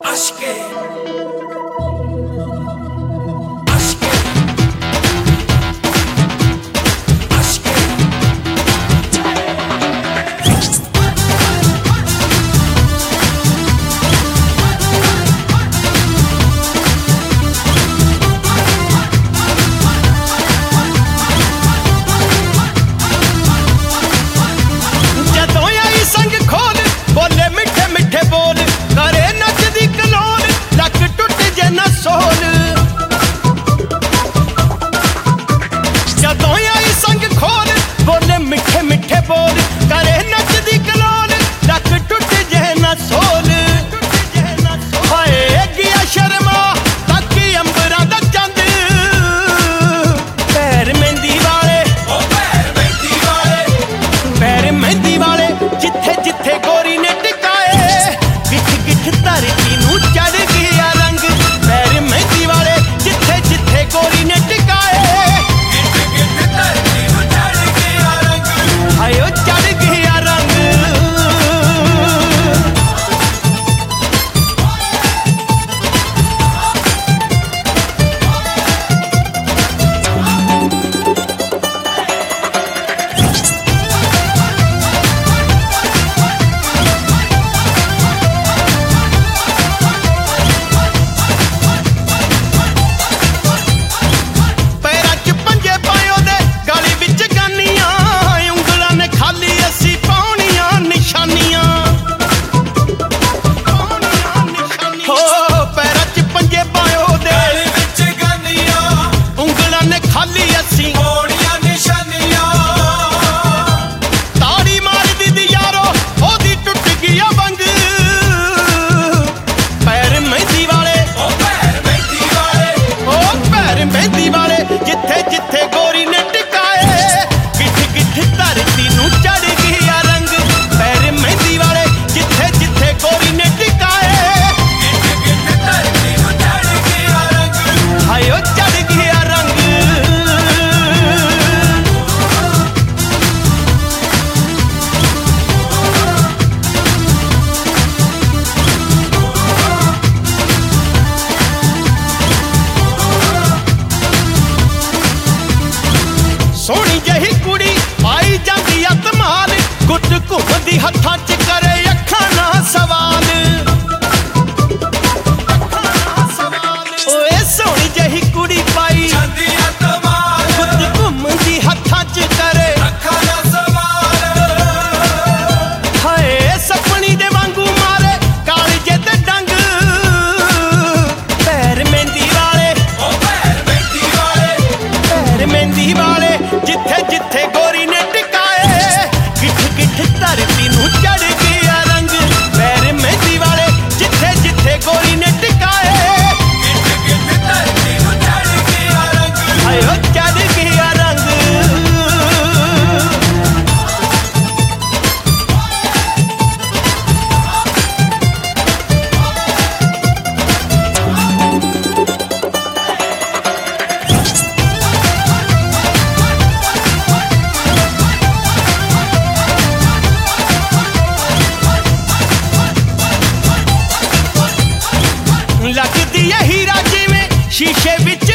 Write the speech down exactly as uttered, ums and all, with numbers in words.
Aşke घुमदी हत्थां च करे अखां ना सवाल ओए सोहनी जही कुड़ी पाई खुद घुमदी हत्थां च करे अखां ना सवाल हाय सपनी दे वांगू मारे कालजे ते डंग पैर मेहंदी वाले ओ पैर मेहंदी वाले पैर मेहंदी वाले जिथे जिथे गोरी ने धरती नू चढ़ गया रंग पैर मेहंदी वाले जिथे जिथे गोरी ने टिकाए धरती नू चढ़ गया रंग आयो चढ़ गया रंग लगदी है हीरा जिवें शीशे विच